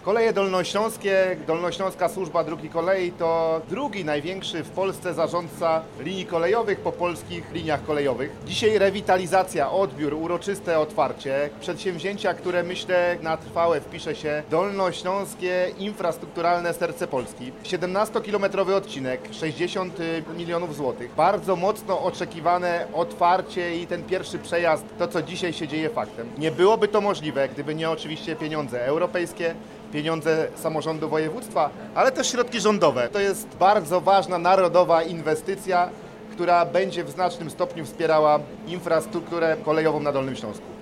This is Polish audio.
Koleje dolnośląskie, Dolnośląska Służba Dróg i Kolei to drugi największy w Polsce zarządca linii kolejowych po polskich liniach kolejowych. Dzisiaj rewitalizacja, odbiór, uroczyste otwarcie, przedsięwzięcia, które myślę na trwałe wpisze się Dolnośląskie Infrastrukturalne Serce Polski. 17-kilometrowy odcinek, 60 milionów złotych. Bardzo mocno oczekiwane otwarcie i ten pierwszy przejazd, to co dzisiaj się dzieje faktem. Nie byłoby to możliwe, gdyby nie oczywiście pieniądze europejskie, pieniądze samorządu województwa, ale też środki rządowe. To jest bardzo ważna narodowa inwestycja, która będzie w znacznym stopniu wspierała infrastrukturę kolejową na Dolnym Śląsku.